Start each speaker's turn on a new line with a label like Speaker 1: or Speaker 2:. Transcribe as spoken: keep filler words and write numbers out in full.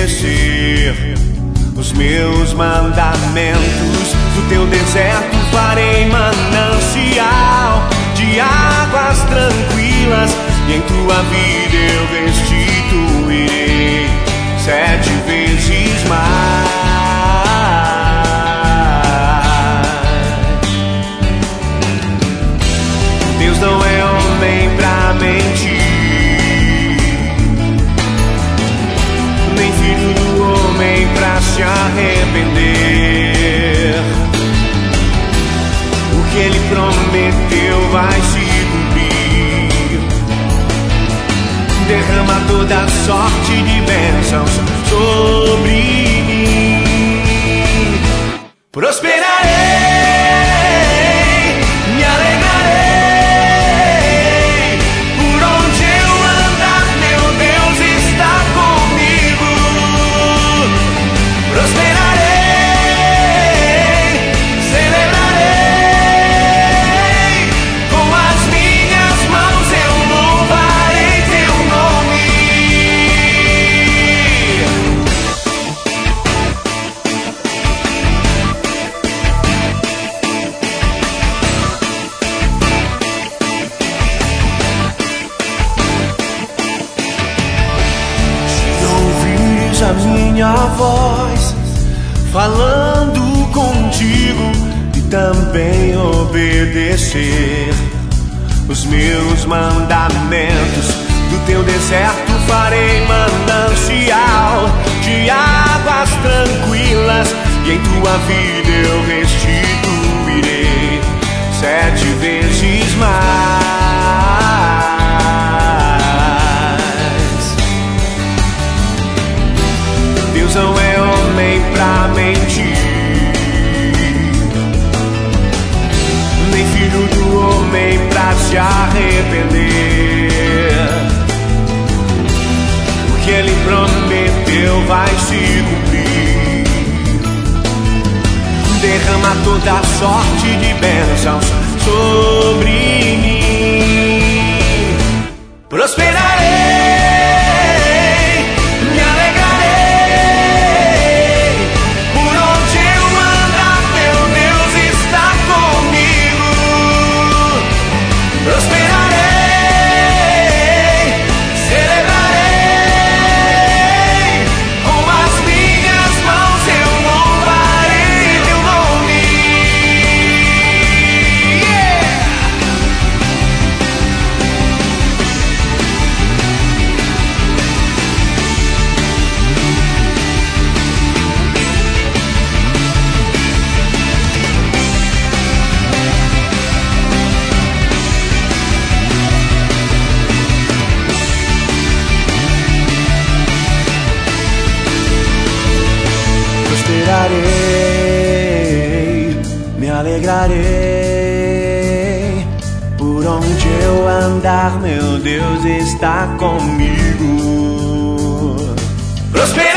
Speaker 1: obedecer os meus mandamentos. Do teu deserto farei manancial de águas tranquilas, e em tua vida eu restituirei sete vezes mais. Deus não é homem pra mentir, nem filho do homem pra se arrepender. O que ele prometeu vai se cumprir. Derrama toda sorte de bênçãos sobre mim. Prosperarei, me alegrarei. Por onde eu andar, meu Deus está comigo. Prosperarei, celebrarei. Com as minhas mãos eu louvarei teu nome. Se ouvires a minha voz falando contigo e também obedecer os meus mandamentos, do teu deserto farei manancial de águas tranquilas, e em tua vida eu restituirei sete vezes mais. Deus não é homem pra mentir, nem filho do homem pra se arrepender. O que ele prometeu vai se cumprir. Derrama toda a sorte de bênçãos sobre mim. Prosperarei, me alegrarei. Por onde eu andar, meu Deus está comigo. Prosperarei, celebrarei. Com as minhas mãos eu louvarei teu nome. Yeah! Prosperarei, me alegrarei. Por onde eu andar, meu Deus está comigo. Prosperarei.